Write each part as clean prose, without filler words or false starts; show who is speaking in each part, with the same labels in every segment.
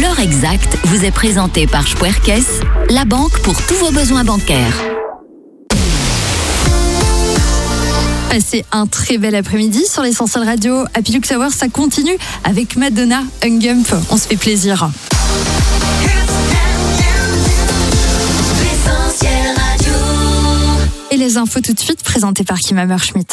Speaker 1: L'heure exacte vous est présentée par Spuerkes, la banque pour tous vos besoins bancaires.
Speaker 2: Passez un très bel après-midi sur l'Essentiel Radio. Happy Lux Hour, ça continue avec Madonna, Hung Up. On se fait plaisir. Et les infos tout de suite présentées par Kim Hammerschmidt.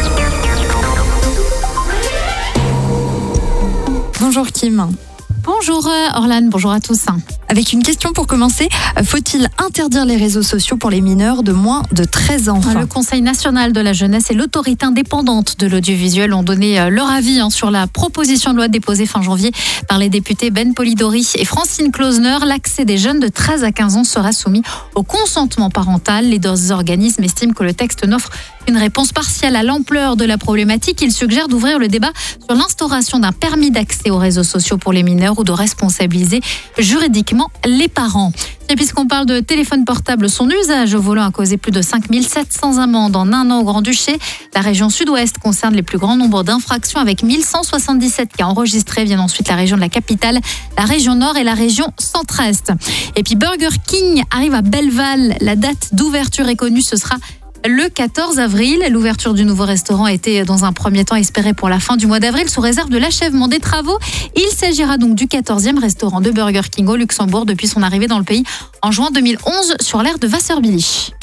Speaker 2: Bonjour Kim.
Speaker 3: Bonjour Orlane, bonjour à tous.
Speaker 2: Avec une question pour commencer, faut-il interdire les réseaux sociaux pour les mineurs de moins de 13 ans ?
Speaker 3: Le Conseil national de la jeunesse et l'autorité indépendante de l'audiovisuel ont donné leur avis sur la proposition de loi déposée fin janvier par les députés Ben Polidori et Francine Klausner. L'accès des jeunes de 13 à 15 ans sera soumis au consentement parental. Les deux organismes estiment que le texte n'offre une réponse partielle à l'ampleur de la problématique. Ils suggèrent d'ouvrir le débat sur l'instauration d'un permis d'accès aux réseaux sociaux pour les mineurs ou de responsabiliser juridiquement les parents. Et puisqu'on parle de téléphone portable, son usage au volant a causé plus de 5700 amendes en un an au Grand-Duché. La région sud-ouest concerne les plus grands nombres d'infractions avec 1167 cas enregistrés. Viennent ensuite la région de la capitale, la région nord et la région centre-est. Et puis Burger King arrive à Belleval. La date d'ouverture est connue, ce sera le 14 avril. L'ouverture du nouveau restaurant a été dans un premier temps espérée pour la fin du mois d'avril sous réserve de l'achèvement des travaux. Il s'agira donc du 14e restaurant de Burger King au Luxembourg depuis son arrivée dans le pays en juin 2011 sur l'aire de Wasserbillig.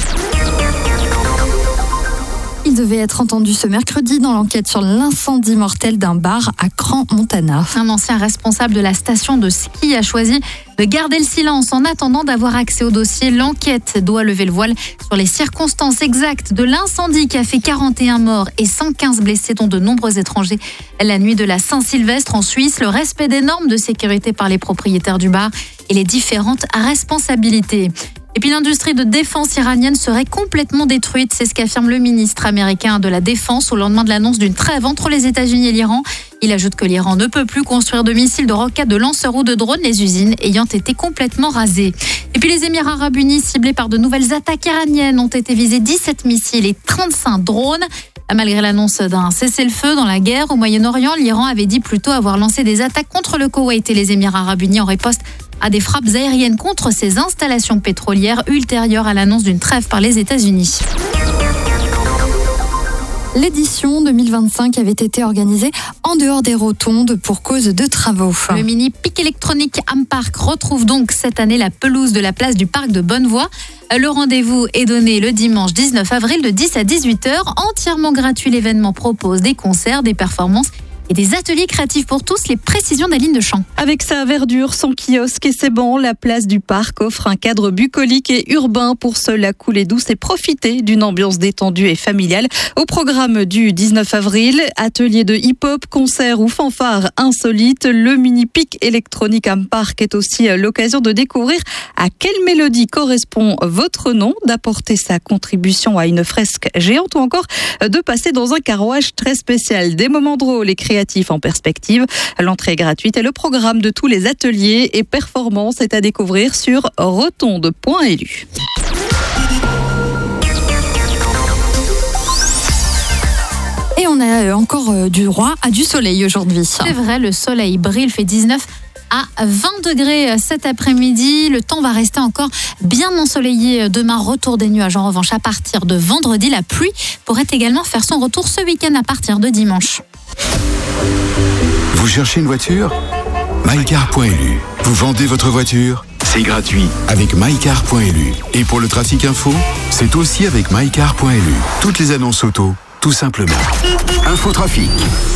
Speaker 2: Il devait être entendu ce mercredi dans l'enquête sur l'incendie mortel d'un bar à Crans-Montana.
Speaker 3: Un ancien responsable de la station de ski a choisi de garder le silence en attendant d'avoir accès au dossier. L'enquête doit lever le voile sur les circonstances exactes de l'incendie qui a fait 41 morts et 115 blessés, dont de nombreux étrangers. La nuit de la Saint-Sylvestre en Suisse, le respect des normes de sécurité par les propriétaires du bar et les différentes responsabilités. Et puis l'industrie de défense iranienne serait complètement détruite, c'est ce qu'affirme le ministre américain de la Défense au lendemain de l'annonce d'une trêve entre les États-Unis et l'Iran. Il ajoute que l'Iran ne peut plus construire de missiles, de roquettes, de lanceurs ou de drones, les usines ayant été complètement rasées. Et puis les Émirats arabes unis, ciblés par de nouvelles attaques iraniennes, ont été visés 17 missiles et 35 drones. Malgré l'annonce d'un cessez-le-feu dans la guerre au Moyen-Orient, l'Iran avait dit plutôt avoir lancé des attaques contre le Koweït et les Émirats arabes unis en riposte à des frappes aériennes contre ses installations pétrolières ultérieures à l'annonce d'une trêve par les États-Unis.
Speaker 2: L'édition 2025 avait été organisée en dehors des rotondes pour cause de travaux.
Speaker 3: Le mini pic électronique Ampark retrouve donc cette année la pelouse de la place du parc de Bonnevoie. Le rendez-vous est donné le dimanche 19 avril de 10 à 18h. Entièrement gratuit, l'événement propose des concerts, des performances et des ateliers créatifs pour tous. Les précisions d'Aline Deschamps.
Speaker 4: Avec sa verdure, son kiosque et ses bancs, la place du parc offre un cadre bucolique et urbain pour se la couler douce et profiter d'une ambiance détendue et familiale. Au programme du 19 avril, atelier de hip-hop, concerts ou fanfares insolites. Le mini-pic électronique Ampark est aussi l'occasion de découvrir à quelle mélodie correspond votre nom, d'apporter sa contribution à une fresque géante ou encore de passer dans un carrouage très spécial. Des moments drôles et créatifs en perspective. L'entrée est gratuite et le programme de tous les ateliers et performances est à découvrir sur rotonde.lu.
Speaker 2: Et on a encore du droit à du soleil aujourd'hui.
Speaker 3: C'est vrai, le soleil brille, il fait 19 à 20 degrés cet après-midi. Le temps va rester encore bien ensoleillé demain. Retour des nuages en revanche à partir de vendredi. La pluie pourrait également faire son retour ce week-end à partir de dimanche.
Speaker 5: Vous cherchez une voiture ? mycar.lu. Vous vendez votre voiture ? C'est gratuit avec mycar.lu. Et pour le trafic info, c'est aussi avec mycar.lu. Toutes les annonces auto, tout simplement. Infotrafic.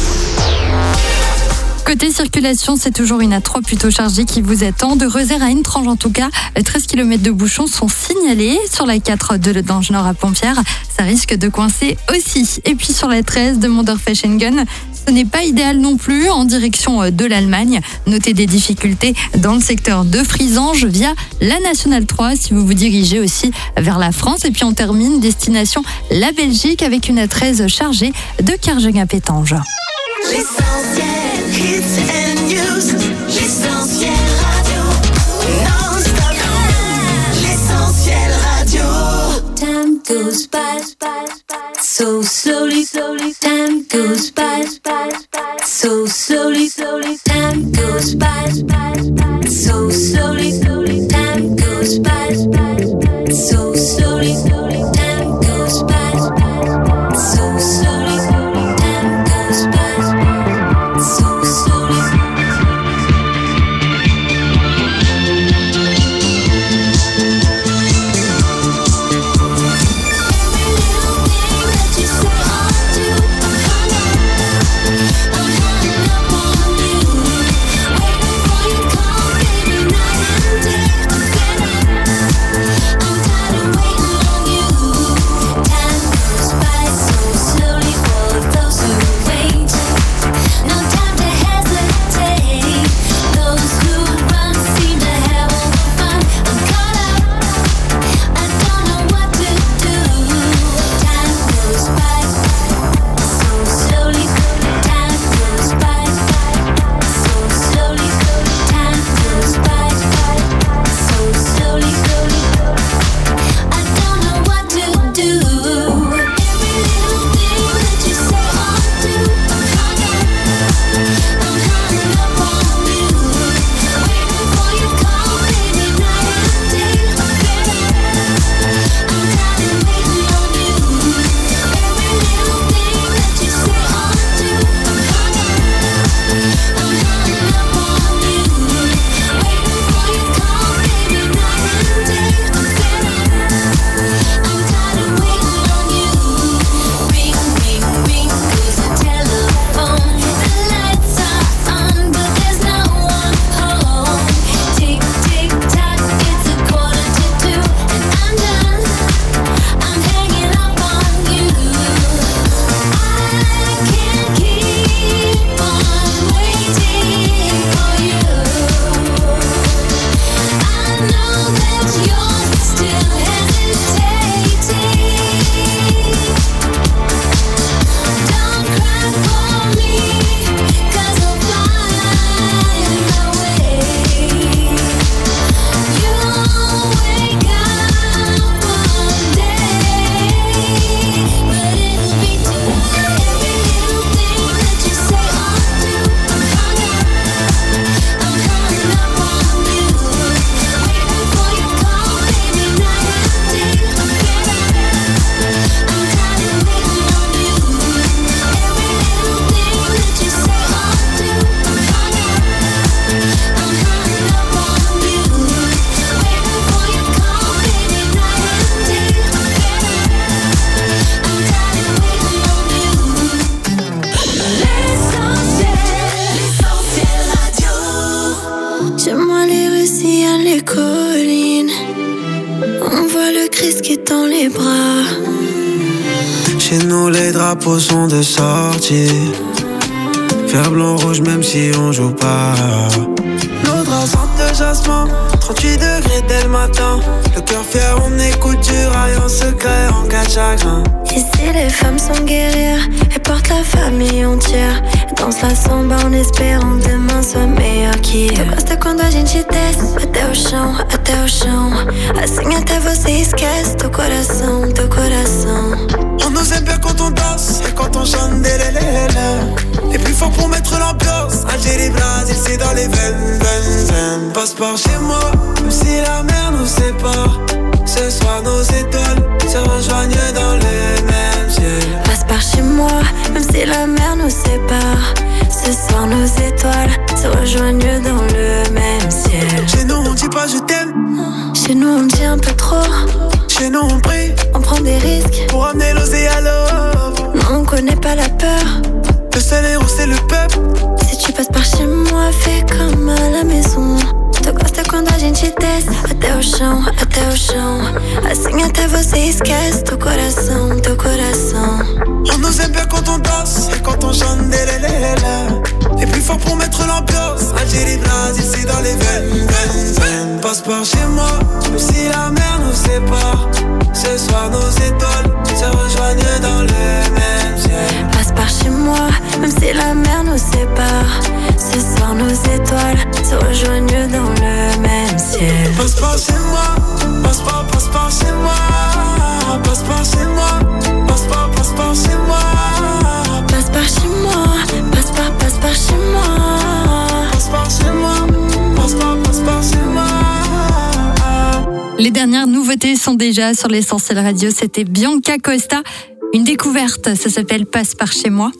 Speaker 2: Côté circulation, c'est toujours une A3 plutôt chargée qui vous attend. De Reusers à Intrange en tout cas, 13 km de bouchons sont signalés. Sur la 4 de l'Ange Nord à Pompières, ça risque de coincer aussi. Et puis sur la 13 de Mondorf-Eschengen, ce n'est pas idéal non plus en direction de l'Allemagne. Notez des difficultés dans le secteur de Frisange via la Nationale 3 si vous vous dirigez aussi vers la France. Et puis on termine destination la Belgique avec une A13 chargée de Kerjeng à Pétange.
Speaker 6: L'essentiel hits and news. L'essentiel radio. Non-stop. L'essentiel radio. Time goes by so slowly. Time goes by so slowly. Time goes by so slowly, time goes by. So slowly, time goes by. So slowly, time goes by. So slowly.
Speaker 7: Chez nous les drapeaux sont de sortie. Vert, blanc, rouge même si on joue pas. L'eau rasante de jasmin, 38 degrés dès le matin. Le cœur fier, on écoute du rail en secret en cas de chagrin.
Speaker 6: Ici les femmes sont guerrières et portent la famille entière. Dansent la samba en espérant demain soit meilleur qu'hier. Tu gosta quando a gente desce até o chão, até o chão. Assim até você esquece teu coração, teu coração.
Speaker 7: On nous aime bien quand on danse et quand on chante des lélélélé. Les plus forts pour mettre l'ambiance. Algérie, Brésil, c'est dans les veines, veines, veines. Passe par chez moi, même si la mer nous sépare. Ce soir nos étoiles se rejoignent dans le même ciel.
Speaker 6: Passe par chez moi, même si la mer nous sépare. Ce soir nos étoiles se rejoignent dans le même ciel.
Speaker 7: Chez nous on dit pas je t'aime.
Speaker 6: Chez nous on dit un peu trop.
Speaker 7: Chez nous on prie,
Speaker 6: on prend des risques
Speaker 7: pour amener l'osé à l'eau.
Speaker 6: Non, on connaît pas la peur.
Speaker 7: Le seul héros c'est le peuple.
Speaker 6: Si tu passes par chez moi, fais comme à la maison. Tu gosta quando a gente desce até o chão, até o chão. Assim até você esquece teu coração, teu coração.
Speaker 7: On nous aime bien quand on danse et quand on chante des lélélélé. Les plus forts pour mettre l'ambiance. Algérie, Brésil, c'est dans les veines, veines, veines. Passe par chez moi, même si la mer nous sépare. Ce soir nos étoiles se rejoignent dans le même ciel.
Speaker 6: Passe par chez moi, même si la mer nous sépare. Ce soir nos étoiles se rejoignent dans le même ciel.
Speaker 7: Passe par chez moi, passe par chez moi. Passe par chez moi, passe par chez moi.
Speaker 6: Passe par chez moi, passe par chez moi.
Speaker 7: Passe par chez moi, passe par chez moi.
Speaker 2: Les dernières nouveautés sont déjà sur l'Essentiel Radio. C'était Bianca Costa. Une découverte, ça s'appelle Passe par chez moi.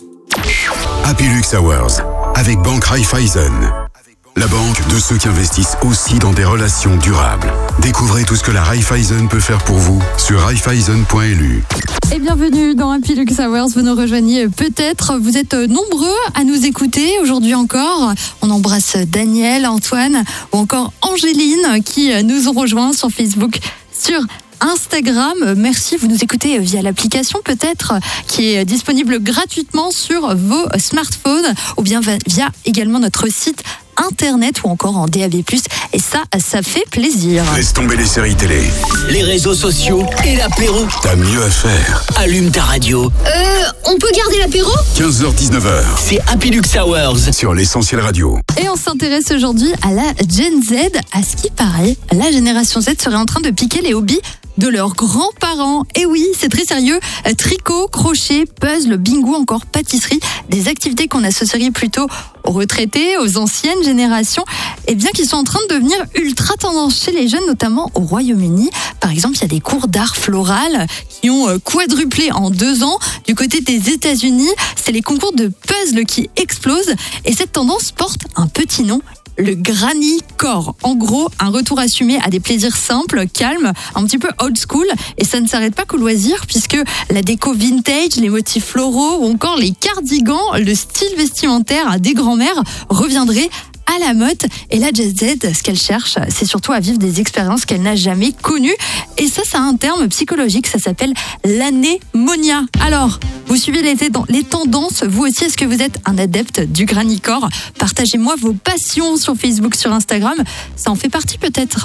Speaker 5: Happy Lux Hours avec Banque Raiffeisen. La banque de ceux qui investissent aussi dans des relations durables. Découvrez tout ce que la Raiffeisen peut faire pour vous sur raiffeisen.lu.
Speaker 2: Et bienvenue dans Happy Lux Hours. Vous nous rejoignez peut-être. Vous êtes nombreux à nous écouter aujourd'hui encore. On embrasse Daniel, Antoine ou encore Angéline qui nous ont rejoints sur Facebook, sur Instagram. Merci, vous nous écoutez via l'application peut-être qui est disponible gratuitement sur vos smartphones ou bien via également notre site internet ou encore en DAB+. Et ça fait plaisir.
Speaker 5: Laisse tomber les séries télé,
Speaker 8: les réseaux sociaux et l'apéro.
Speaker 5: T'as mieux à faire.
Speaker 8: Allume ta radio.
Speaker 9: On peut garder l'apéro ?
Speaker 5: 15h-19h.
Speaker 8: C'est Happy Lux Hours
Speaker 5: sur l'Essentiel Radio.
Speaker 2: Et on s'intéresse aujourd'hui à la Gen Z. À ce qui paraît, la génération Z serait en train de piquer les hobbies de leurs grands-parents. Et oui, c'est très sérieux. Tricot, crochet, puzzle, bingo, encore pâtisserie. Des activités qu'on associerait plutôt aux retraités, aux anciennes générations, et bien qui sont en train de devenir ultra tendance chez les jeunes, notamment au Royaume-Uni. Par exemple, il y a des cours d'art floral qui ont quadruplé en 2 ans. Du côté des États-Unis, c'est les concours de puzzle qui explosent. Et cette tendance porte un petit nom. Le granny core. En gros, un retour assumé à des plaisirs simples, calmes, un petit peu old school. Et ça ne s'arrête pas qu'au loisir, puisque la déco vintage, les motifs floraux ou encore les cardigans, le style vestimentaire des grands-mères reviendraient à la mode. Et la Gen Z, ce qu'elle cherche, c'est surtout à vivre des expériences qu'elle n'a jamais connues. Et ça a un terme psychologique, ça s'appelle l'anémonia. Alors, vous suivez les tendances, vous aussi, est-ce que vous êtes un adepte du granny core ? Partagez-moi vos passions sur Facebook, sur Instagram, ça en fait partie peut-être.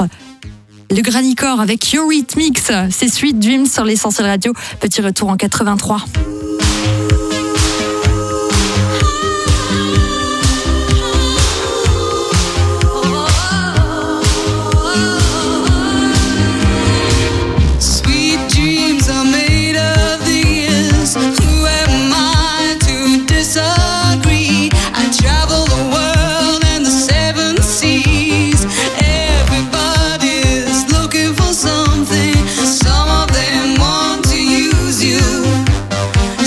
Speaker 2: Le granny core avec Eurythmics, c'est Sweet Dreams sur l'Essentiel Radio. Petit retour en 83.
Speaker 10: Some of them want to use you.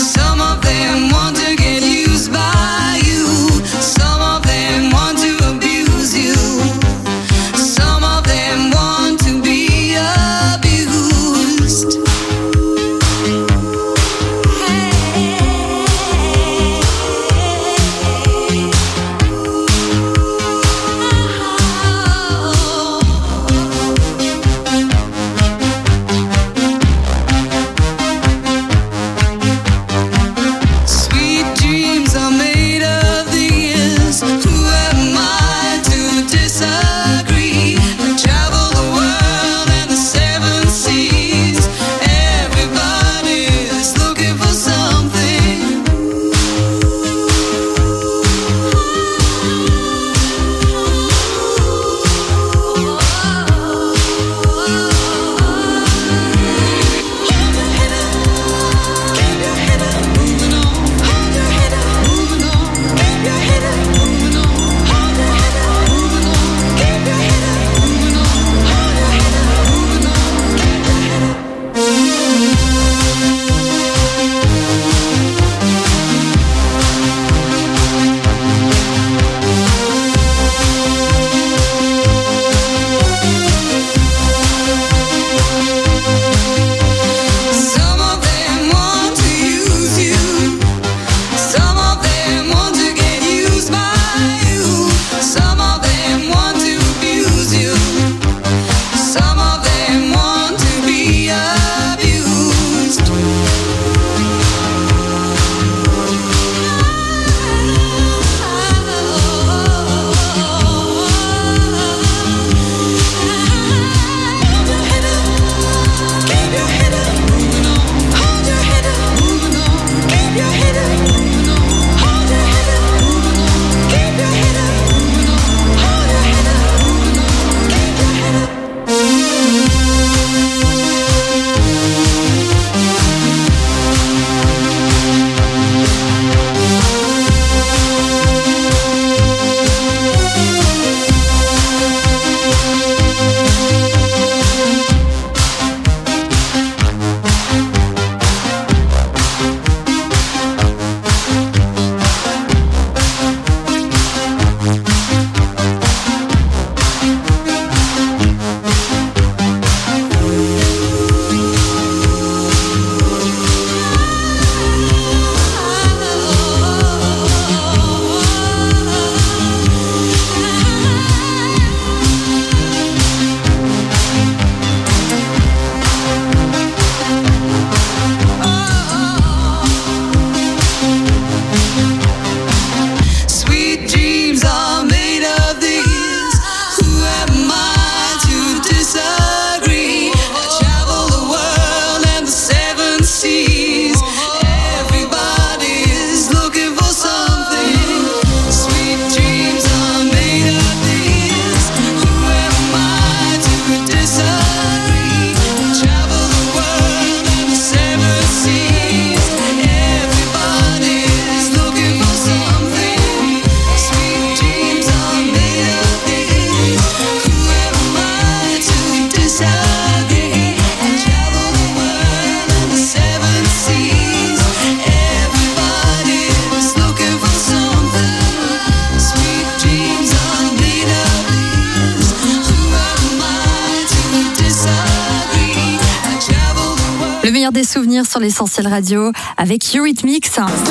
Speaker 2: regarde des souvenirs sur l'Essentiel Radio avec Eurythmics.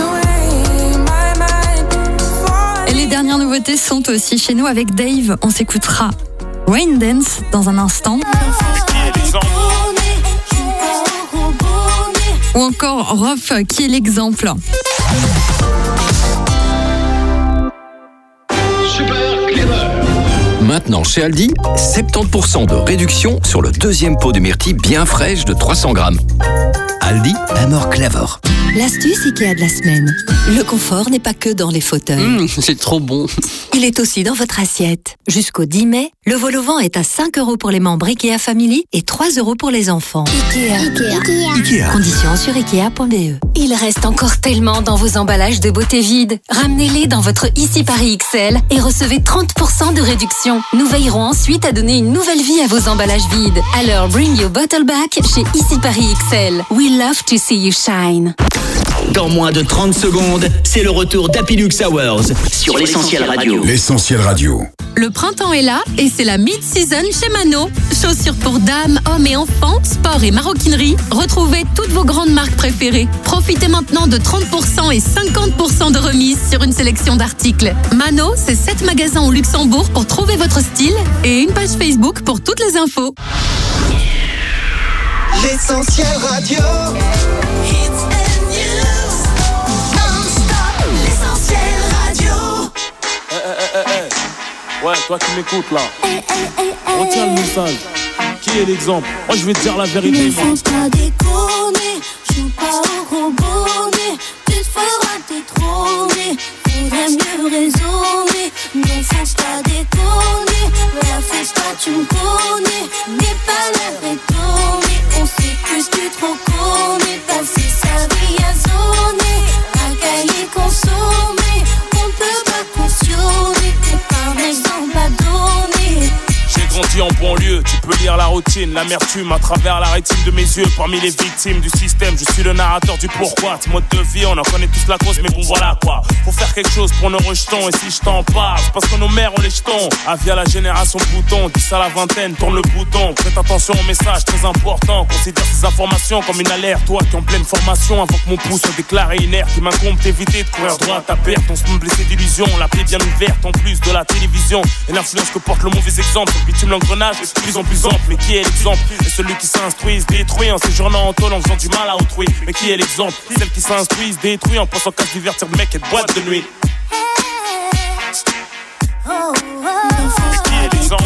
Speaker 2: Et les dernières nouveautés sont aussi chez nous avec Dave. On s'écoutera Rain Dance dans un instant. Ou encore Rof, qui est l'exemple.
Speaker 10: Maintenant, chez Aldi, 70% de réduction sur le deuxième pot de myrtille bien fraîche de 300 grammes. Aldi, Amor Clever.
Speaker 11: L'astuce Ikea de la semaine. Le confort n'est pas que dans les fauteuils.
Speaker 8: C'est trop bon.
Speaker 11: Il est aussi dans votre assiette. Jusqu'au 10 mai, le vol au vent est à 5 € pour les membres Ikea Family et 3 € pour les enfants.
Speaker 8: Ikea.
Speaker 11: Conditions sur Ikea.be.
Speaker 12: Il reste encore tellement dans vos emballages de beauté vide. Ramenez-les dans votre Ici Paris XL et recevez 30% de réduction. Nous veillerons ensuite à donner une nouvelle vie à vos emballages vides. Alors bring your bottle back chez Ici Paris XL. We love to see you shine.
Speaker 8: Dans moins de 30 secondes, c'est le retour d'Happy Lux Hours sur l'Essentiel Radio.
Speaker 5: L'Essentiel Radio.
Speaker 13: Le printemps est là et c'est la mid-season chez Mano. Chaussures pour dames, hommes et enfants, sport et maroquinerie. Retrouvez toutes vos grandes marques préférées. Profitez maintenant de 30% et 50% de remise sur une sélection d'articles. Mano, c'est 7 magasins au Luxembourg pour trouver votre style et une page Facebook pour toutes les infos.
Speaker 7: L'Essentiel Radio.
Speaker 14: Ouais, toi qui m'écoutes là, retiens le message. Qui est l'exemple? Moi je vais te dire la vérité.
Speaker 6: Ne faut pas déconner, joue pas au robonnet. Tu te feras détrôner, faudrait mieux raisonner. Ne faut pas déconner, la fête pas tu me connais. N'est pas l'heure étonnée, on sait que tu trop connais. Passer sa vie à zoner, racailler, consommer. On ne peut pas cautionner, t'es pas un exemple à donner.
Speaker 14: J'ai grandi en banlieue, tu peux lire la routine, l'amertume à travers la rétine de mes yeux. Parmi les victimes du système, je suis le narrateur du pourquoi. Ce mode de vie, on en connaît tous la cause, mais bon voilà quoi. Faut faire quelque chose pour nos rejetons, et si je t'en parle, c'est parce que nos mères ont les jetons. Avis à la génération bouton, 10 à la vingtaine, tourne le bouton. Prête attention au message très important, considère ces informations comme une alerte. Toi qui en pleine formation, avant que mon pouce soit déclaré inerte, il m'incombe d'éviter de courir droit à ta perte. On se me blessé d'illusions, la plaie bien ouverte, en plus de la télévision. Et l'influence que porte le mauvais exemple, le bitume l'engrenage est de plus en plus ample. Mais qui est l'exemple? Et celui qui s'instruit se détruit en séjournant en tôle en faisant du mal à autrui. Mais qui est l'exemple? Celle qui s'instruit se détruit en pensant qu'à se divertir de mecs et de boîtes de nuit. Qui est l'exemple?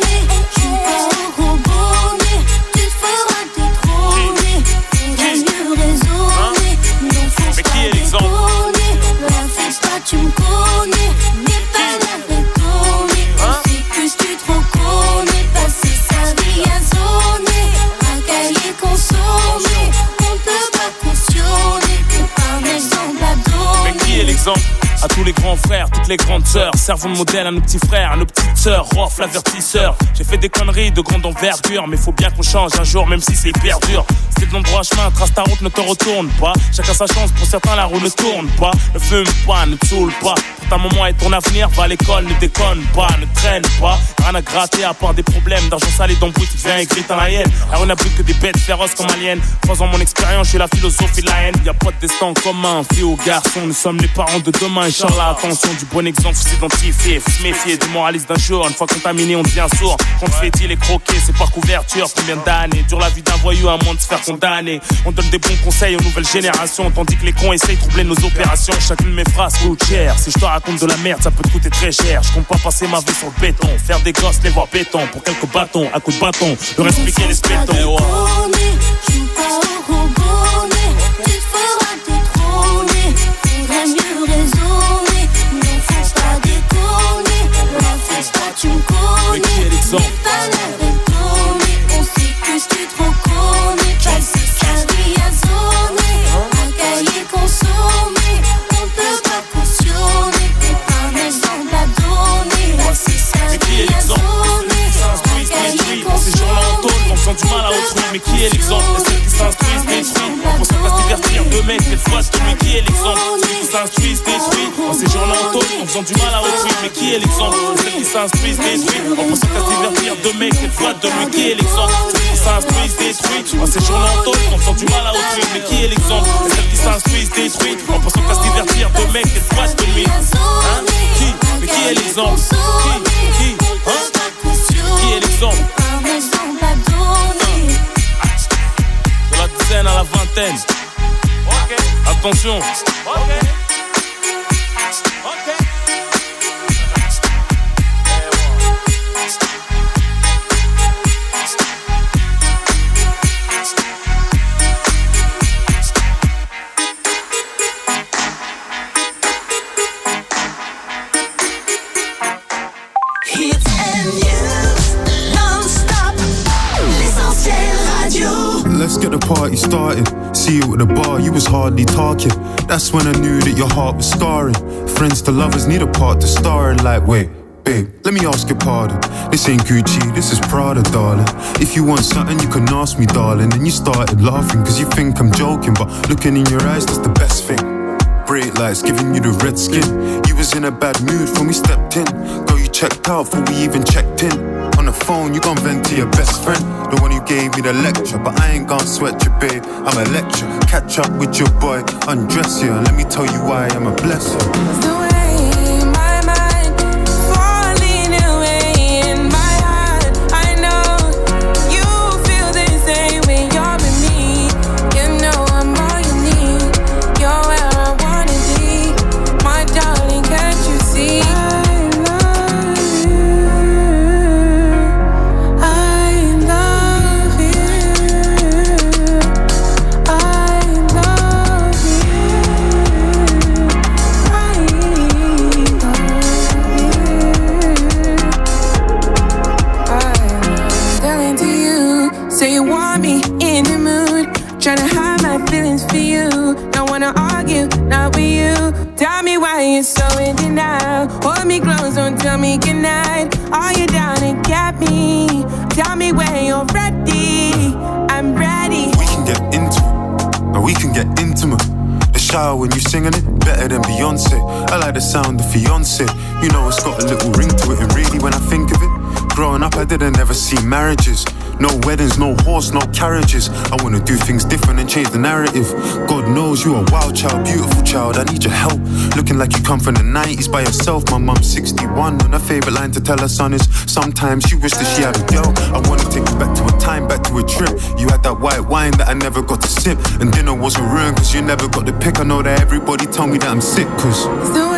Speaker 14: Mais qui est l'exemple?
Speaker 6: Tu me connais, n'est pas la rétonnée. On sait que tu trop connais. Passer sa vie à zoner, racailler, consommer. On ne peut pas cautionner, t'es pas un exemple à donner.
Speaker 14: Mais qui est l'exemple? À tous les grands frères, toutes les grandes sœurs, servons de modèle à nos petits frères, à nos petites sœurs. Rof, l'avertisseur. J'ai fait des conneries de grande envergure, mais faut bien qu'on change un jour, même si c'est hyper dur. C'est de l'endroit chemin, trace ta route, ne te retourne pas. Chacun sa chance, pour certains la roue ne tourne pas. Ne fume pas, ne te saoule pas. Pour ta maman et ton avenir, va à l'école, ne déconne pas, ne traîne pas. Rien à gratter à part des problèmes d'argent sale et d'embrouille qui vient écrire dans la haine. Alors on n'a plus que des bêtes féroces comme aliens. 3 ans mon expérience, j'ai la philosophie de la haine. Y'a pas de destin commun, fille aux garçons, nous sommes les parents de demain. Inch'Allah, attention, du bon exemple, faut s'identifier, faut se méfier du moraliste d'un jour. Une fois contaminé, on devient sourd. Quand fait-il et croqué, c'est par couverture. Combien d'années dure la vie d'un voyou à moins de se faire condamner? On donne des bons conseils aux nouvelles générations, tandis que les cons essayent de troubler nos opérations. Chacune de mes phrases coûte cher. Si je te raconte de la merde, ça peut te coûter très cher. Je compte pas passer ma vie sur le béton, faire des gosses, les voir béton. Pour quelques bâtons, à coups de bâton, leur expliquer les spétons.
Speaker 6: Tu me connais, n'est pas la rétonnée. On sait que tu trop connais. Passer sa vie à zoner, racailler, consommer. On ne peut pas cautionner, t'es pas un exemple à donner. Passer sa vie à zoner, racailler, consommer.
Speaker 14: Ces gens-là en tôle, en faisant du mal à autrui. Mais qui est l'exemple? C'est celle qui s'instruit, se détruit. On pensant qu'à se divertir de mecs, qu'elle fois de lui. Qui est l'exemple? Celui qui s'instruit, se détruit. Ces gens-là en tôle, en faisant du mal à autrui. Mais qui est l'exemple? Celle qui s'instruit, se détruit. En pensant qu'à se divertir de mecs, qu'elle fois de lui. Qui est l'exemple? Celui qui qui s'instruisent détruites en séjournant en taule, en faisant du mal à autrui. Mais qui est l'exemple de celles qui s'instruisent détruites en pensant qu'à se divertir de mecs et de boîtes de nuit? Hein? Qui? Mais qui est l'exemple? Qui? Hein? Qui est l'exemple? De la dizaine à la vingtaine. Attention.
Speaker 15: Let's get the party started. See you at the bar, you was hardly talking. That's when I knew that your heart was scarring. Friends to lovers need a part to star in. Like, wait, babe, let me ask your pardon. This ain't Gucci, this is Prada, darling. If you want something, you can ask me, darling. And you started laughing, cause you think I'm joking. But looking in your eyes, that's the best thing. Bright lights giving you the red skin. You was in a bad mood when we stepped in. Girl, you checked out before we even checked in. On the phone, you gon' vent to your best friend, the one who gave me the lecture. But I ain't gon' sweat you, babe, I'm a lecture. Catch up with your boy, undress you, and let me tell you why I'm a blesser.
Speaker 16: It's so in denial. Hold me close, don't tell me goodnight. Are you down and get me? Tell me when you're ready. I'm ready.
Speaker 15: We can get into it, or we can get intimate. The shower when you singing it, better than Beyonce. I like the sound of fiance. You know it's got a little ring to it, and really when I think of it, growing up I didn't ever see marriages. No weddings, no horse, no carriages. I wanna do things different and change the narrative. God knows you a wild child, beautiful child, I need your help. Looking like you come from the 90s by yourself. My mum's 61 and her favourite line to tell her son is sometimes she wished that she had a girl. I wanna take you back to a time, back to a trip. You had that white wine that I never got to sip, and dinner wasn't ruined cause you never got the pick. I know that everybody told me that I'm sick cause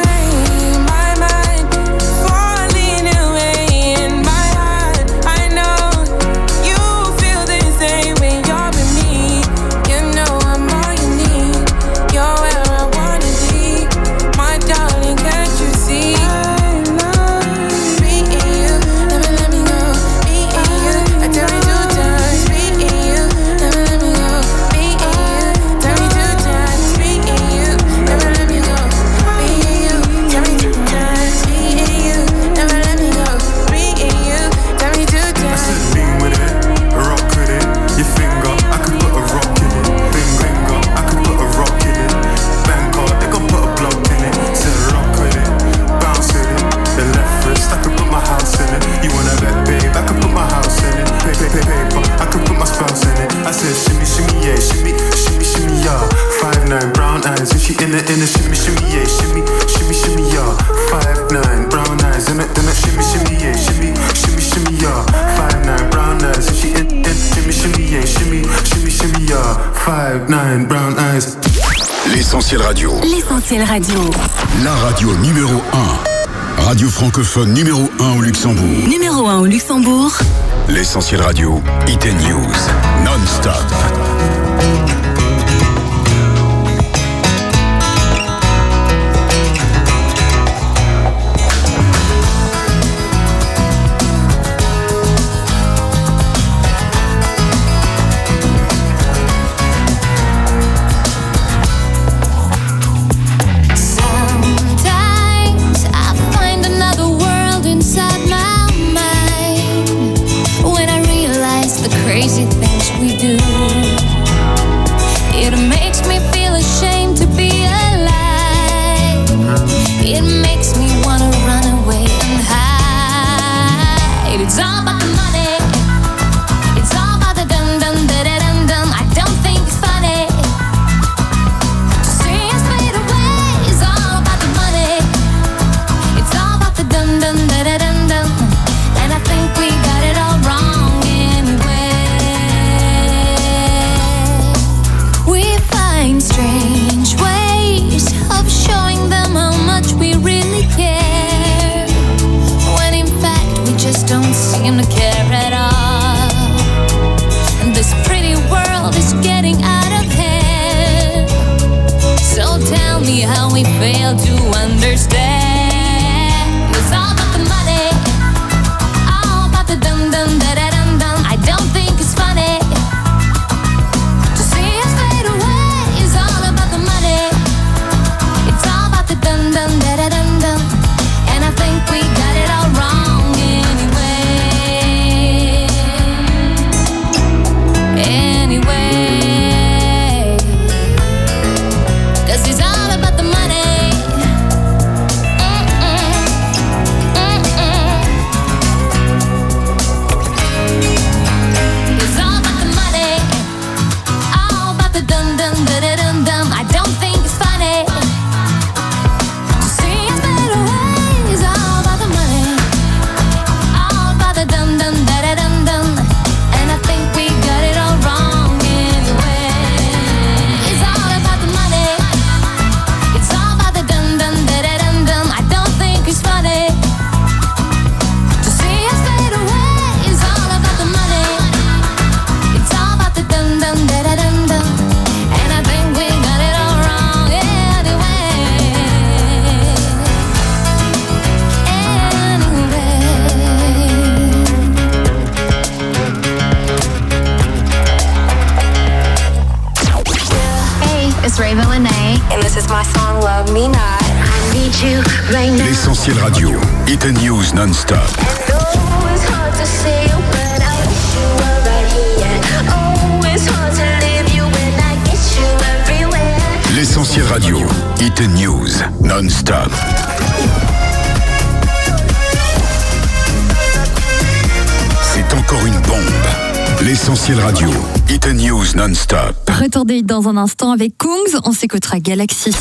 Speaker 15: in the shimmy, shimmy, yeah, shimmy, shimmy, shimmy, yeah. 5'9", brown eyes, in it, shimmy, shimmy, yeah, shimmy, shimmy, shimmy, yeah. 5'9", brown eyes, and she in shimmy, shimmy, yeah, shimmy, shimmy, shimmy, yeah. 5'9", brown eyes.
Speaker 5: L'Essentiel Radio.
Speaker 12: L'Essentiel Radio.
Speaker 5: La radio numéro 1. Radio francophone numéro 1 au Luxembourg.
Speaker 12: Numéro 1 au Luxembourg.
Speaker 5: L'Essentiel Radio, Hit & News, non-stop.
Speaker 17: Crazy things we do. It makes me feel ashamed to be alive. It makes me wanna run away and hide. It's all about the money. It's all about the
Speaker 6: my song Love Me Not. I need you right now.
Speaker 5: L'Essentiel Radio, Hit and News non-stop.
Speaker 6: And oh, it's hard to say it, but I wish you were right here. Oh, it's hard to leave you when I get you everywhere.
Speaker 5: L'Essentiel Radio, Hit and News non-stop. C'est encore une bombe. L'Essentiel Radio, Hit and News non-stop.
Speaker 2: Retour des hits dans un instant avec Kungs. On s'écoutera Galaxy.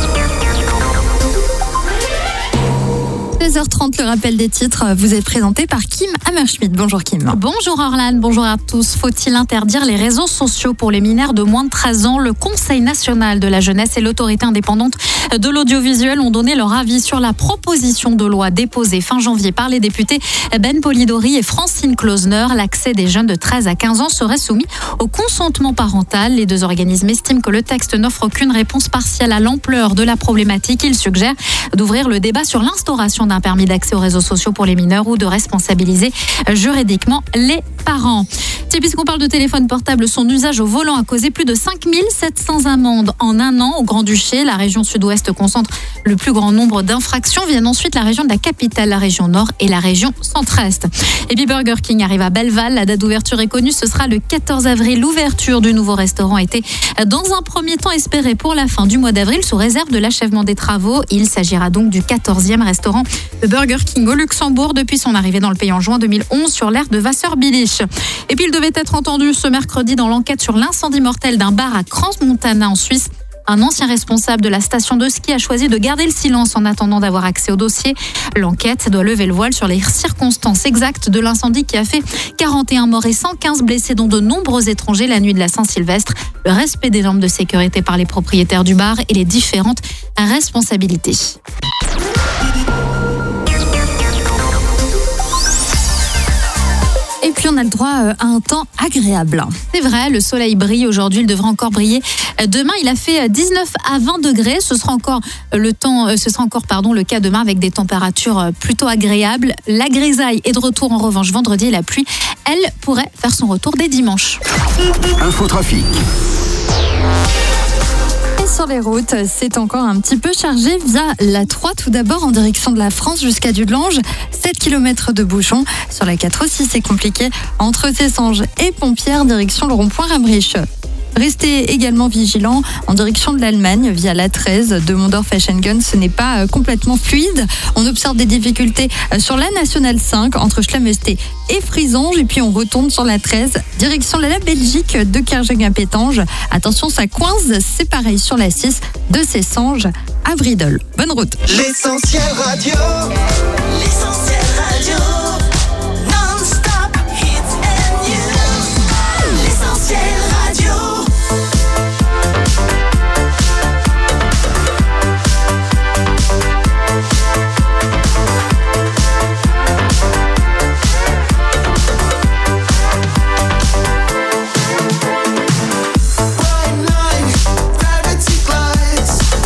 Speaker 2: 16h30, le rappel des titres vous est présenté par Kim Hammerschmidt. Bonjour Kim.
Speaker 3: Bonjour Orlan, bonjour à tous. Faut-il interdire les réseaux sociaux pour les mineurs de moins de 13 ans ? Le Conseil national de la jeunesse et l'autorité indépendante de l'audiovisuel ont donné leur avis sur la proposition de loi déposée fin janvier par les députés Ben Polidori et Francine Klausner. L'accès des jeunes de 13 à 15 ans serait soumis au consentement parental. Les deux organismes estiment que le texte n'offre aucune réponse partielle à l'ampleur de la problématique. Ils suggèrent d'ouvrir le débat sur l'instauration d'un permis d'accès aux réseaux sociaux pour les mineurs ou de responsabiliser juridiquement les parents. Et puisqu'on parle de téléphone portable, son usage au volant a causé plus de 5700 amendes en un an au Grand-Duché. La région sud-ouest concentre le plus grand nombre d'infractions. Viennent ensuite la région de la capitale, la région nord et la région centre-est. Et puis Burger King arrive à Belleval. La date d'ouverture est connue, ce sera le 14 avril. L'ouverture du nouveau restaurant était dans un premier temps espérée pour la fin du mois d'avril sous réserve de l'achèvement des travaux. Il s'agira donc du 14e restaurant de Burger King au Luxembourg depuis son arrivée dans le pays en juin 2011 sur l'aire de Wasserbillich. Et puis il devait être entendu ce mercredi dans l'enquête sur l'incendie mortel d'un bar à Crans-Montana en Suisse. Un ancien responsable de la station de ski a choisi de garder le silence en attendant d'avoir accès au dossier. L'enquête doit lever le voile sur les circonstances exactes de l'incendie qui a fait 41 morts et 115 blessés, dont de nombreux étrangers la nuit de la Saint-Sylvestre. Le respect des normes de sécurité par les propriétaires du bar et les différentes responsabilités.
Speaker 2: Et puis on a le droit à un temps agréable.
Speaker 3: C'est vrai, le soleil brille aujourd'hui, il devrait encore briller. Demain, il a fait 19 à 20 degrés. Ce sera encore le cas demain avec des températures plutôt agréables. La grisaille est de retour en revanche vendredi et la pluie, elle, pourrait faire son retour dès dimanche.
Speaker 5: Infotrafic.
Speaker 2: Sur les routes, c'est encore un petit peu chargé via la 3 tout d'abord en direction de la France jusqu'à Dudelange. 7 km de bouchons. Sur la 4 aussi, c'est compliqué. Entre Cessanges et Pompières, direction le rond-point Ramrich. Restez également vigilants en direction de l'Allemagne via la 13 de Mondorf-Eschengen. Ce n'est pas complètement fluide. On observe des difficultés sur la Nationale 5 entre Schlamesté et Frisonge. Et puis on retourne sur la 13 direction la Belgique de Kerjeg à Pétange. Attention, ça coince. C'est pareil sur la 6 de Cessanges à Vridol. Bonne route.
Speaker 7: L'Essentiel Radio. L'Essentiel Radio. Non-stop hits and news. L'Essentiel Radio.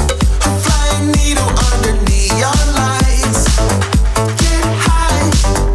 Speaker 6: Get high.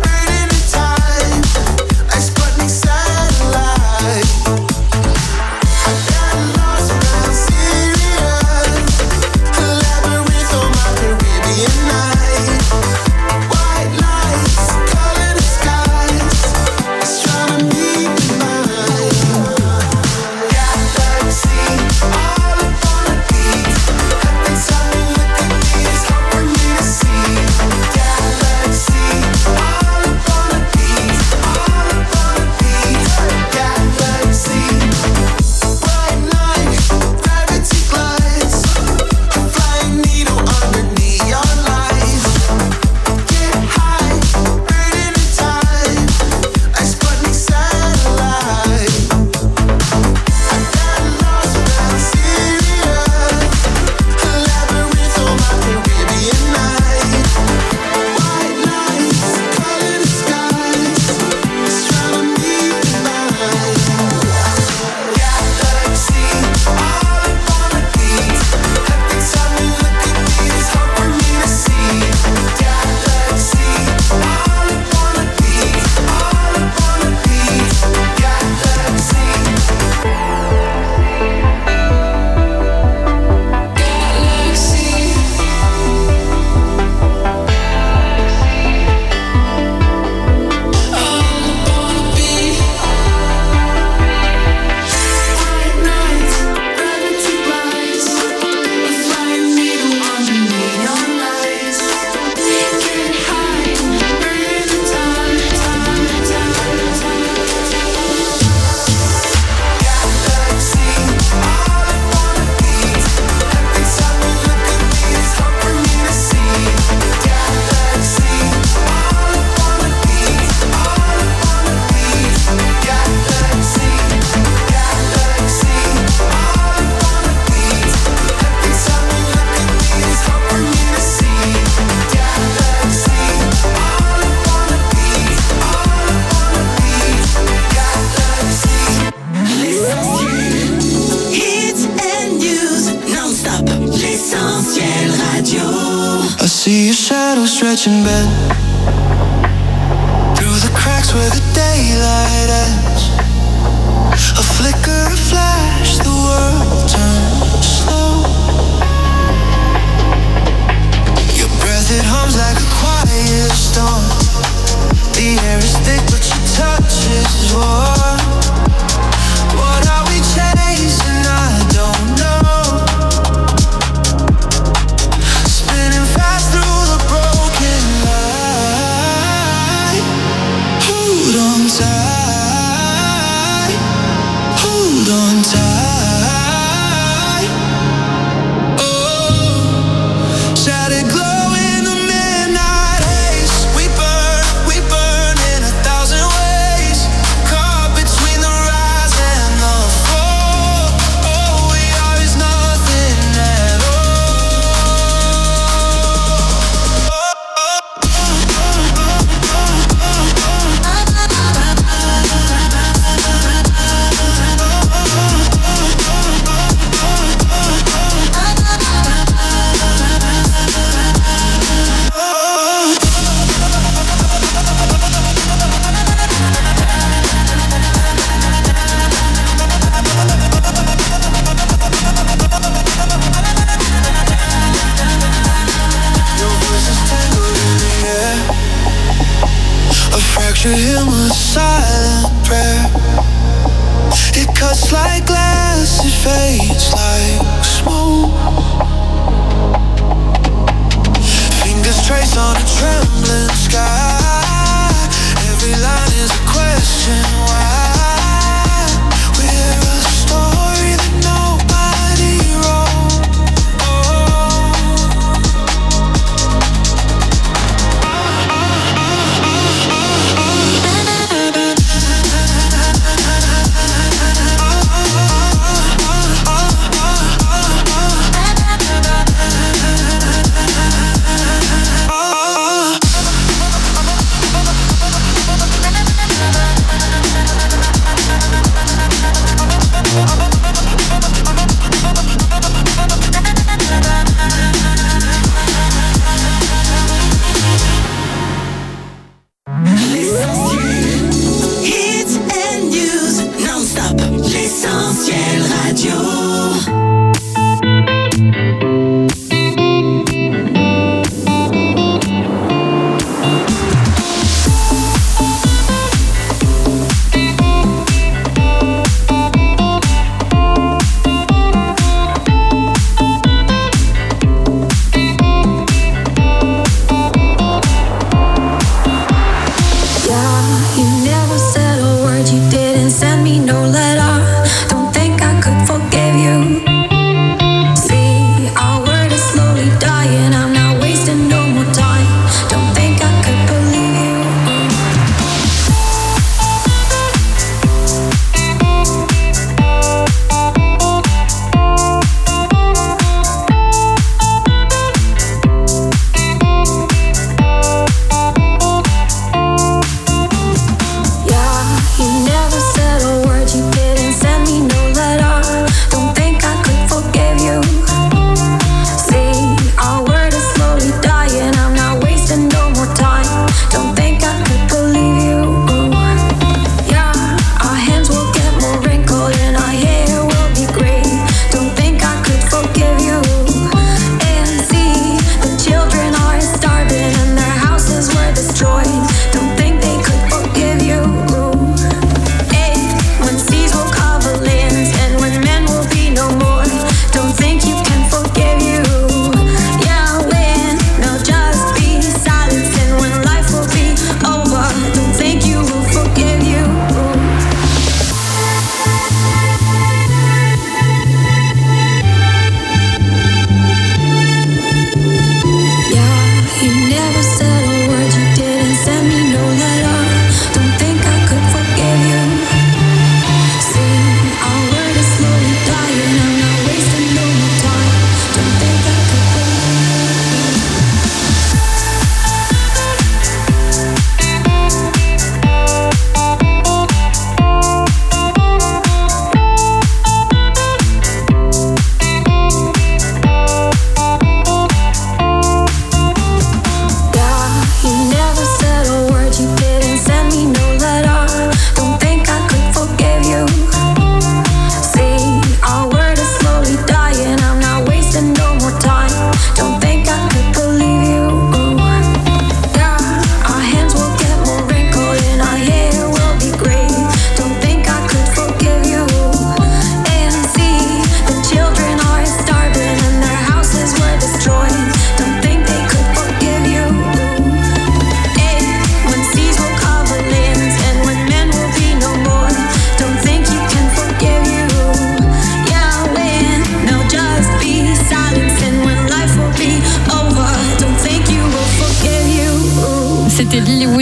Speaker 7: shadow stretching bed. Through the cracks where the daylight ends. A flicker, a flash, the world turns slow. Your breath, it hums like a quiet storm. The air is thick but your touch is warm. What are we chasing? I don't know. Spinning fast through the broken light. Hold on tight. Hold on tight. Oh, shattered glow in the midnight haze. We burn in 1,000 ways. Caught between the rise and the fall. All we are is nothing at fractured hymn, a silent prayer. It cuts like glass, it fades like smoke. Fingers trace on a trembling sky. Every line is a question why. We're a story that nobody wrote.
Speaker 18: Hits and news non-stop. L'essentiel radio.
Speaker 6: You never said a word, you didn't send me no letter. Don't think I could forgive you. See, our word is slowly dying, I'm not wasting no more time. Don't think I could believe you. Yeah, you never said a word, you didn't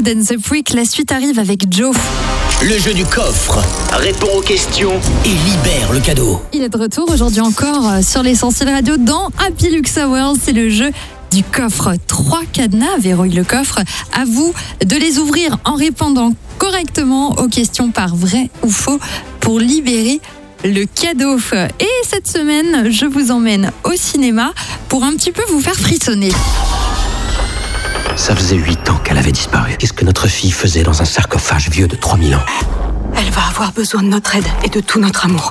Speaker 2: Kid and the Freak. La suite arrive avec Joe.
Speaker 8: Le jeu du coffre. Réponds aux questions et libère le cadeau.
Speaker 2: Il est de retour aujourd'hui encore sur l'Essentiel Radio dans Happy Lux Hours. C'est le jeu du coffre. 3 cadenas, verrouille le coffre. À vous de les ouvrir en répondant correctement aux questions par vrai ou faux pour libérer le cadeau. Et cette semaine, je vous emmène au cinéma pour un petit peu vous faire frissonner.
Speaker 10: Ça faisait 8 ans qu'elle avait disparu. Qu'est-ce que notre fille faisait dans un sarcophage vieux de 3000 ans?
Speaker 19: Elle va avoir besoin de notre aide et de tout notre amour.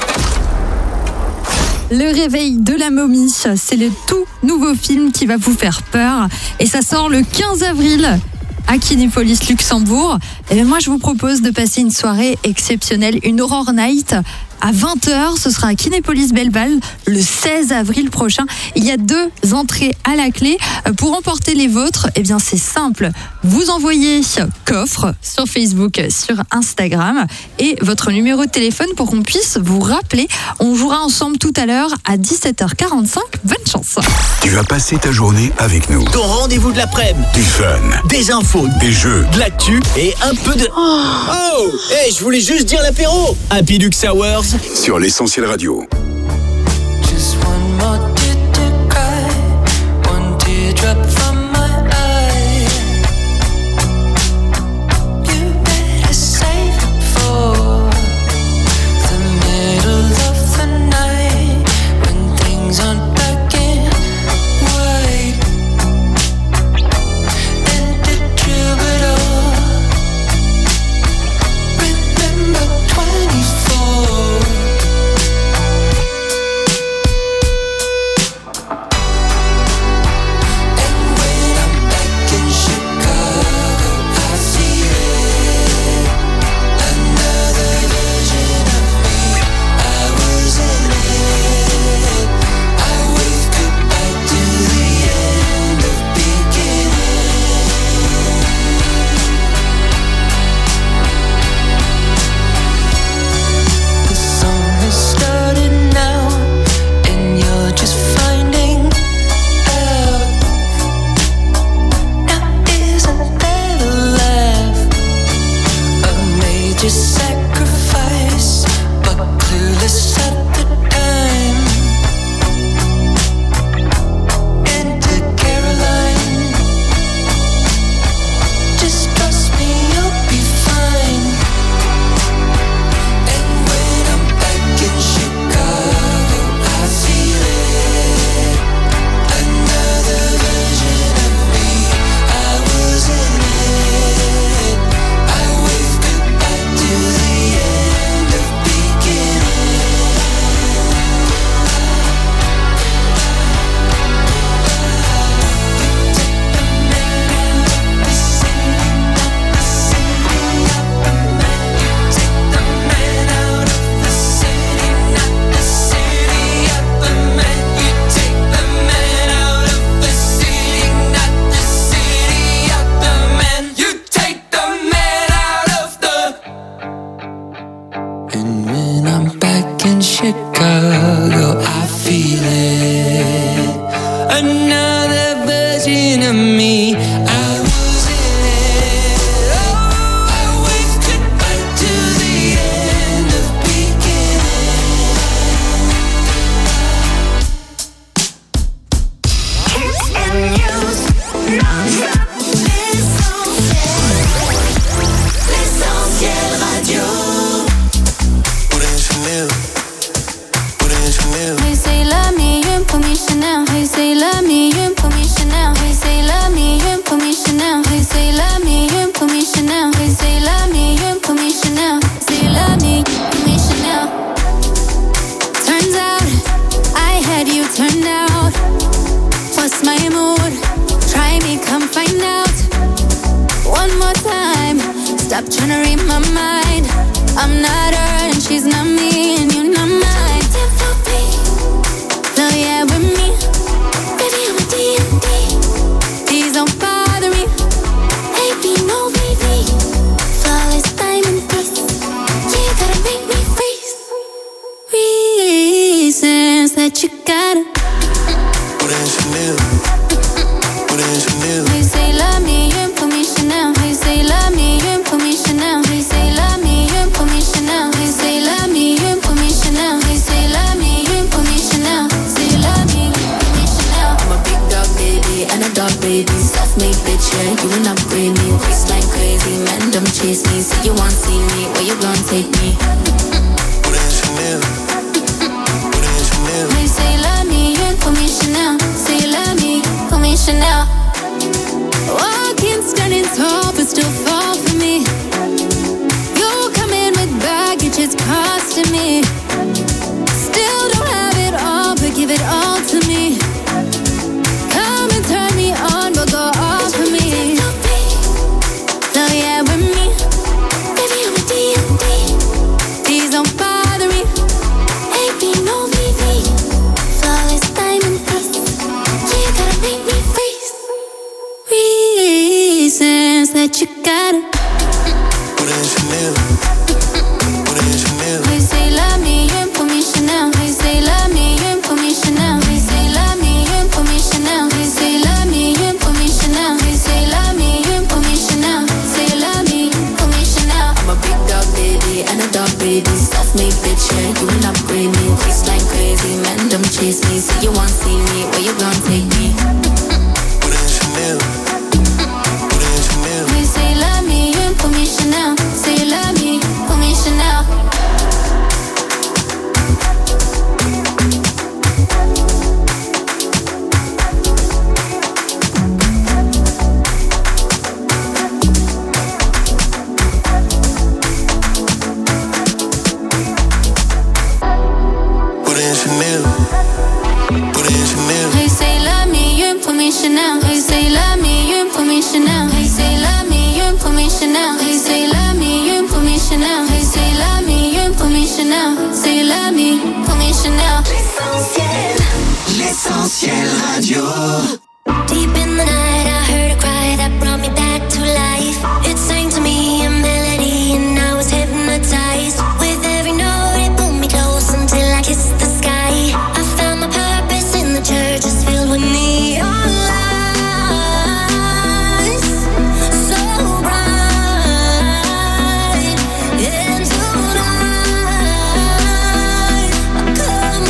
Speaker 2: Le réveil de la momie, c'est le tout nouveau film qui va vous faire peur. Et ça sort le 15 avril à Kinépolis, Luxembourg. Et bien moi, je vous propose de passer une soirée exceptionnelle, une Horror Night à 20h. Ce sera à Kinépolis Belleval le 16 avril prochain. Il y a 2 entrées à la clé. Pour emporter les vôtres, eh bien c'est simple. Vous envoyez coffre sur Facebook, sur Instagram et votre numéro de téléphone pour qu'on puisse vous rappeler. On jouera ensemble tout à l'heure à 17h45. Bonne chance.
Speaker 5: Tu vas passer ta journée avec nous.
Speaker 8: Ton rendez-vous de l'après-midi.
Speaker 5: Du fun.
Speaker 8: Des infos.
Speaker 5: Des jeux.
Speaker 8: De l'actu et un peu de... Oh hey, je voulais juste dire l'apéro. Happy Lux Hours
Speaker 5: sur l'Essentiel Radio.
Speaker 18: Just one more tear to cry, one teardrop from my eye. You better save it for the middle of the night when things aren't black and white. And the troubadour, remember 24. Sacrifice, but clueless at the time. Enter Caroline. Just trust me, you'll be fine. And when I'm back in Chicago, I feel it. Another version of me. I was in it. I wave goodbye to the end of beginning. Take the man out of the city, not the city of the man. You take the man out of the city, not the city of the man. You take the man out of the. And when I'm back in Chicago, I feel it. Another version of me. I was in it. Oh, I wave goodbye to the end of beginning. Hits and news, non-stop. L'essentiel radio.
Speaker 17: Hey, say love me, you pour me Chanel. Hey, say love me, you pour me Chanel. Hey, say love me, you pour me Chanel. Hey, say love me, you pour me Chanel. Hey, say love me, you pour me Chanel. Say love me, pour me Chanel. Turns out I had you turned out. What's my mood? Try me, come find out. One more time. Stop trying to read my mind. I'm not her and she's not me, and you're not mine. No, yeah, with me. Baby, I'm a D&D. Please don't bother me. Baby, no, baby. Flawless diamond piece. You gotta make me freeze. Reasons that you gotta. They say love me, you pour me Chanel. They say
Speaker 7: Chanel. Put it in Chanel.
Speaker 17: They say love me, you ain't for me Chanel. Say love me, for me Chanel. Walking standing tall, but still fall for me. You come in with baggage, it's costing me. Still don't have it all, but give it all to me. Come and turn me on, but go off for me. So yeah, with me, baby, I'm a D&D. Please don't bother me. AB, no VV. Flawless diamond piece. You gotta make me freeze. Reasons that you gotta.
Speaker 7: Put it in Chanel. Put it in Chanel.
Speaker 17: They say love me, you ain't for me Chanel. They say love me, you ain't for me Chanel. They say love me, you ain't for me Chanel. They say love me, you ain't for me Chanel. They say love me, you ain't for me Chanel. Say love me, for me Chanel. I'm a big dog baby and a dog baby. Self-made bitch, yeah, you will upgrade me. Face like crazy, man, don't chase me. Say you want see me, where you gon' take me?
Speaker 7: Put it in Chanel. Put it in Chanel.
Speaker 17: They say love me, you ain't for me Chanel. Say love me, for me Chanel.
Speaker 7: Put it in Chanel. Put it in Chanel.
Speaker 17: They say love me, you ain't for me Chanel. They say love me, you ain't for me Chanel. They say love me, you ain't for me Chanel. They say love me, you ain't for me Chanel. They say love me, you ain't for me Chanel. Say love me, for me Chanel.
Speaker 7: L'essentiel radio.
Speaker 6: Deep in the night, I heard a cry that brought me back to life. It sang to me a melody, and I was hypnotized. With every note, it pulled me close until I kissed the sky. I found my purpose in the church, it's filled with neon lights, so bright. And tonight, I come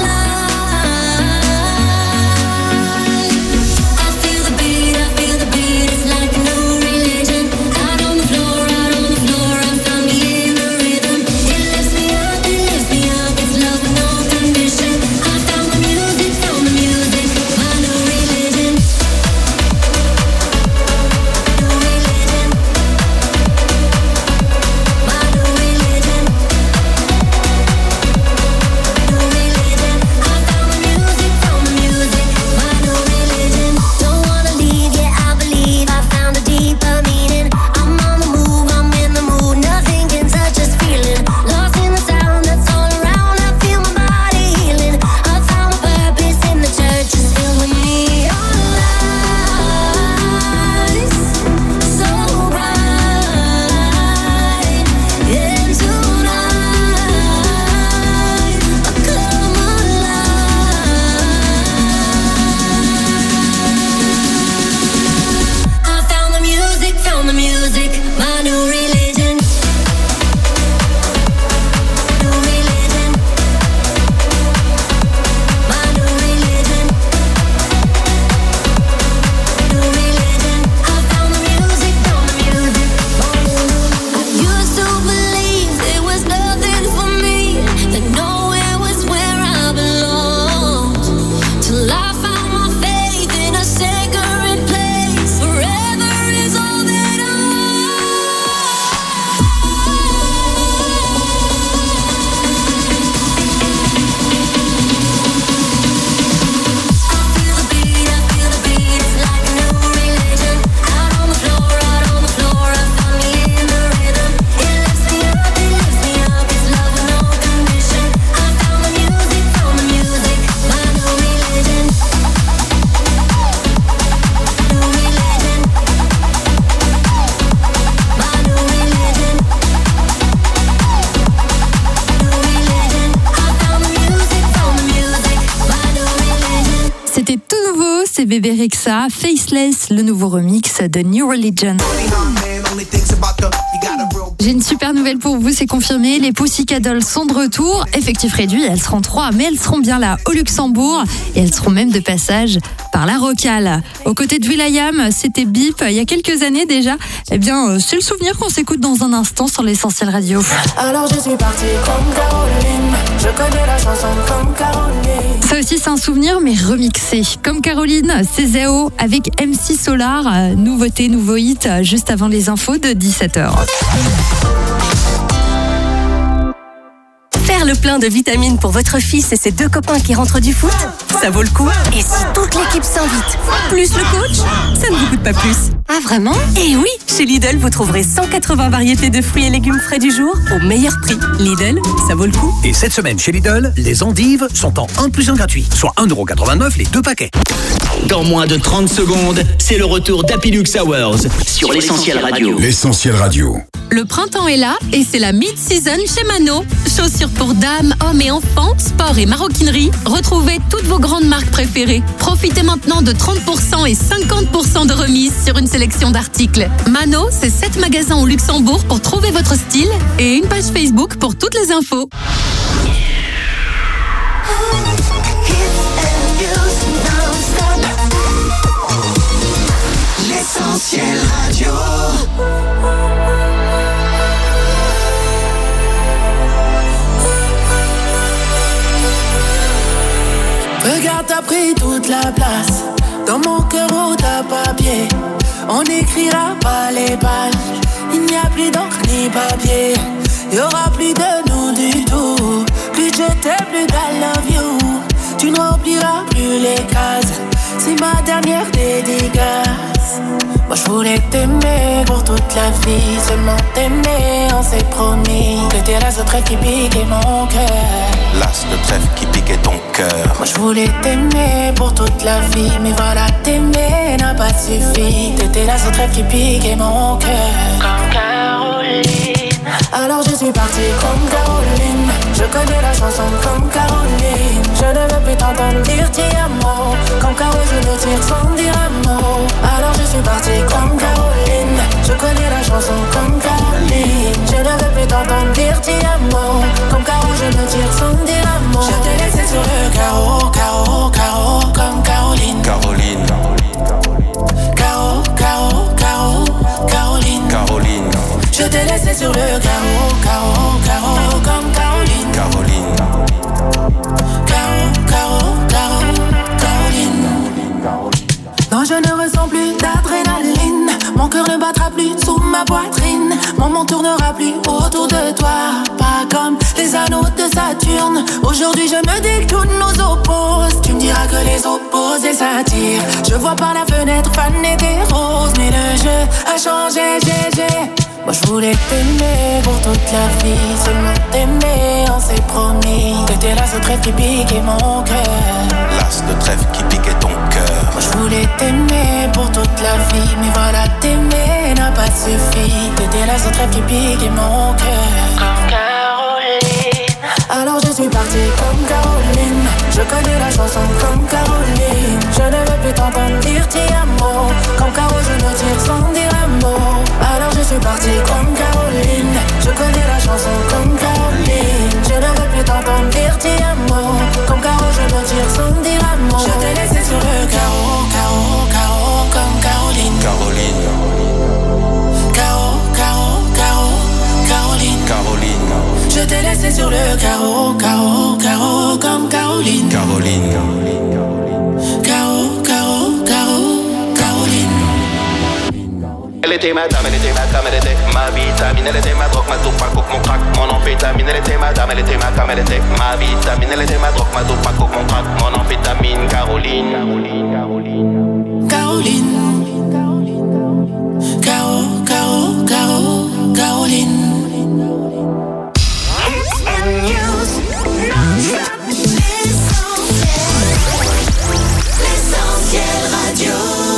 Speaker 6: alive. I feel the beat, it's like a new religion. Out on the floor, I found me in the rhythm. It lifts me up, it's love with no condition. I found the music, my new religion. New religion. My new religion. New religion. I found the music, my new religion. Don't wanna leave, yeah, I believe I found a deeper meaning. I'm on the move, I'm in the mood, nothing can touch this feeling. Lost in the sound that's all around, I feel my body healing. I found my purpose in the church, it's filled with neon lights, so bright. And tonight, I come alive. I found the music, my new religion. New religion. My new religion. New religion. I found the music, I used to believe there was nothing for me, that nowhere was where I belonged. Till I found my faith in a sacred place. Forever is all that I feel the beat, it's like a new religion. Out on the floor, I found me in the rhythm. It lifts me up, it's love with no condition. I found the music, my new religion. New religion. My new religion. New religion. I found the music, my new religion.
Speaker 2: C'était tout nouveau, c'est Bébé Rexha, Faceless, le nouveau remix de New Religion. J'ai une super nouvelle pour vous, c'est confirmé, les Pussycat Dolls sont de retour. Effectif réduit, elles seront 3, mais elles seront bien là au Luxembourg et elles seront même de passage par la Rocale. Aux côtés de will.i.am, c'était Bip il y a quelques années déjà. Eh bien, c'est le souvenir qu'on s'écoute dans un instant sur l'Essentiel Radio.
Speaker 20: Alors je suis partie comme Caroline.
Speaker 6: Je connais la chanson comme Caroline.
Speaker 2: Ça aussi, c'est un souvenir, mais remixé. Comme Caroline, c'est Zéo avec MC Solar. Nouveauté, nouveau hit, juste avant les infos de 17h.
Speaker 20: Faire le plein de vitamines pour votre fils et ses 2 copains qui rentrent du foot, ça vaut le coup. Et si toute l'équipe s'invite, plus le coach, ça ne vous coûte pas plus.
Speaker 11: Ah vraiment?
Speaker 20: Et oui, chez Lidl, vous trouverez 180 variétés de fruits et légumes frais du jour au meilleur prix. Lidl, ça vaut le coup.
Speaker 21: Et cette semaine chez Lidl, les endives sont en 1 + 1 gratuit, soit 1,89€ les 2 paquets.
Speaker 8: Dans moins de 30 secondes, c'est le retour d'Happy Lux Hours sur l'Essentiel Radio.
Speaker 5: L'Essentiel Radio.
Speaker 13: Le printemps est là et c'est la mid-season chez Mano. Chaussures pour dames, hommes et enfants, sport et maroquinerie. Retrouvez toutes vos grandes marques préférées. Profitez maintenant de 30% et 50% de remise sur une sélection d'articles. Mano, c'est 7 magasins au Luxembourg pour trouver votre style et une page Facebook pour toutes les infos.
Speaker 7: L'Essentiel Radio. Regarde, t'as pris toute la place dans mon cœur où t'as papier. On n'écrira pas les pages. Il n'y a plus d'encre ni papier. Il y aura plus de nous du tout. Plus je t'aime, plus I love you. Tu ne rempliras plus les cases. C'est ma dernière dédicace. Moi je voulais t'aimer pour toute la vie. Seulement t'aimer, on s'est promis. T'étais la seule trêve qui piquait mon cœur.
Speaker 22: L'as de trêve qui piquait ton cœur.
Speaker 7: Moi je voulais t'aimer pour toute la vie. Mais voilà, t'aimer n'a pas suffi. T'étais la seule trêve qui piquait mon cœur. Comme Caroline. Alors je suis partie comme Caroline. Je connais la chanson comme Caroline. Je ne veux plus t'entendre dire ti amo. Comme Caro je me tire sans dire un mot. Alors je suis partie comme Caroline. Je connais la chanson comme Caroline. Je ne veux plus t'entendre dire ti amo. Comme Caro je me tire sans dire un mot. Je t'ai laissé sur le carreau, carreau, carreau. Comme Caroline.
Speaker 22: Caroline.
Speaker 7: Caro, Caro, Caro, Caroline.
Speaker 22: Caroline.
Speaker 7: Je t'ai laissé sur le carreau, carreau, carreau. Comme Caroline.
Speaker 22: Caroline.
Speaker 7: Caro, Caro, Caro, Caroline. Non, je ne ressens plus d'adrénaline. Mon cœur ne battra plus sous ma poitrine. Mon monde tournera plus autour de toi. Pas comme les anneaux de Saturne. Aujourd'hui je me dis que tout nous oppose. Tu me diras que les opposés s'attirent. Je vois par la fenêtre faner des roses. Mais le jeu a changé, GG. Moi je voulais t'aimer pour toute la vie. Seulement t'aimer, on s'est promis. T'étais la seule trêve qui piquait mon cœur.
Speaker 22: L'as de trêve qui piquait ton cœur.
Speaker 7: Moi je voulais t'aimer pour toute la vie. Mais voilà, t'aimer n'a pas suffi. T'étais la seule trêve qui piquait mon cœur. Comme Caroline. Alors je suis partie comme Caroline. Je connais la chanson comme Caroline. Je ne veux plus t'entendre dire ti amo. Comme Caro je me tire sans dire un mot. Alors je suis partie comme Caroline. Je connais la chanson comme Caroline. Je ne veux plus t'entendre dire ti amo. Comme Caro je me tire sans dire un mot. Je t'ai laissé sur le carreau, carreau, carreau. Comme Caroline.
Speaker 22: Caroline.
Speaker 7: Caro, Caro, Caro, Caroline.
Speaker 22: Caroline.
Speaker 7: Je t'ai laissé sur le carreau, carreau, carreau. Comme Caroline.
Speaker 22: Caroline.
Speaker 7: Caro, Caro, Caro, Caroline.
Speaker 22: Elle était ma dame, elle était ma cam, elle était ma vitamine, elle était ma drogue, ma dope, ma coke, mon crack, mon amphétamine. Elle était ma dame, elle était ma cam, elle était ma vitamine, elle était ma drogue, ma dope, ma coke, mon crack, mon amphétamine. Caroline.
Speaker 7: Caroline. Caro, Caro, Caro, Caroline. L'Essentiel Radio.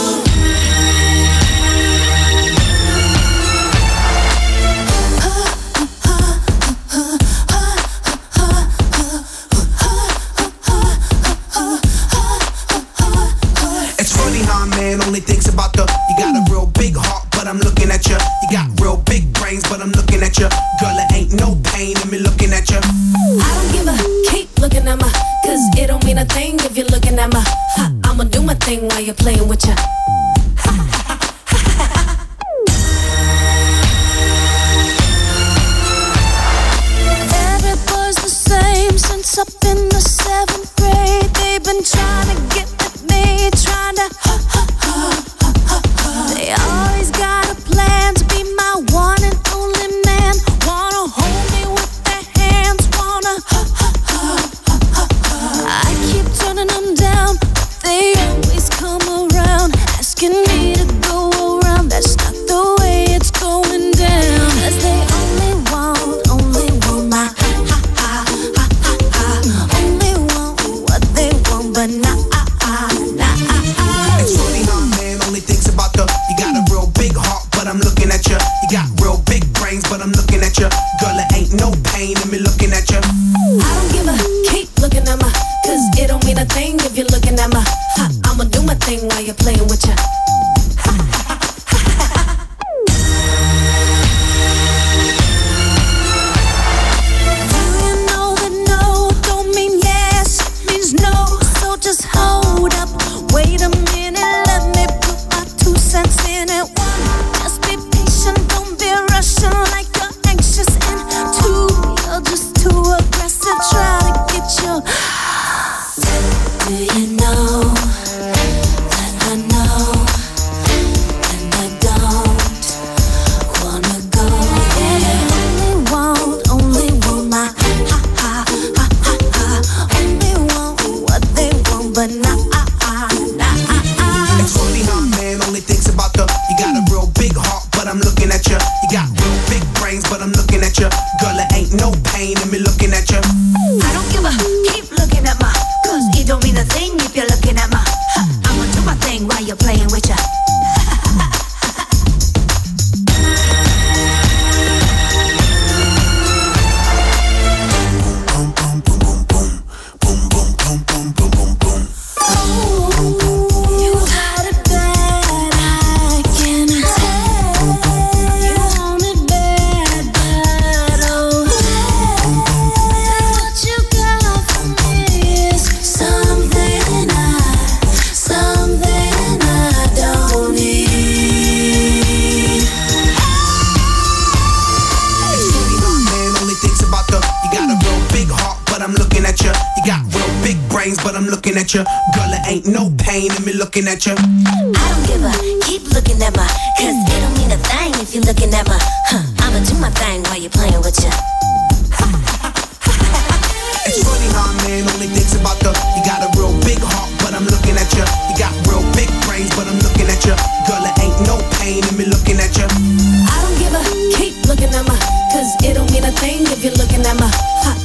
Speaker 7: It's funny how a man only thinks about the. You got a real big heart, but I'm looking at you. You got real big brains, but I'm looking at you. Girl, it ain't no pain in me looking at you.
Speaker 6: I don't give a keep looking at my, cause it don't mean a thing if you're looking at my. I'ma do my thing while you're playing with ya.
Speaker 17: Every boy's the same since
Speaker 6: since up in the 7th grade. They've been trying to get with me, trying to They always got a plan to be my one and only man. Wanna hold me with their hands, wanna I keep turning them down, but they always come around, asking me to go around. That's not the way it's going down. 'Cause they only want my only want what they want, but not
Speaker 7: It's funny how man only thinks about the. You got a real big heart, but I'm looking at you. You got real big brains, but I'm looking at you. Girl, it ain't no pain in me looking at you.
Speaker 6: I don't give a keep looking at my, 'cause it don't mean a thing if you're looking at my. I'ma do my thing while you're playing with ya. Do you know that no don't mean yes, means no? So just hold up, wait a minute, let me put my 2 cents in it. 1, just be patient, don't be rushing like you're anxious. And 2, you're just too aggressive, try to get your. Do you know that I know, and I don't wanna go? Yeah, only want my only want what they want, but not.
Speaker 7: It's funny how man only thinks about the. You got a real big heart, but I'm looking at you. You got real big brains, but I'm looking at you. Girl, it ain't no pain in me looking at you.
Speaker 6: I don't give a keep looking at my, 'cause it don't mean a thing if you're looking at my. I'ma do my thing while you're playing with ya. You got it bad, I can tell. You want it bad, oh. What you got for me is something I don't need.
Speaker 7: It's funny how man only thinks about the. You got a real big heart, but I'm looking at you. You got real big brains, but I'm looking at you. Girl, it ain't no pain in me looking at you.
Speaker 6: I don't give a keep looking at my, 'cause it don't mean a thing if you're looking at my. I'ma do my thing while you're playing with ya.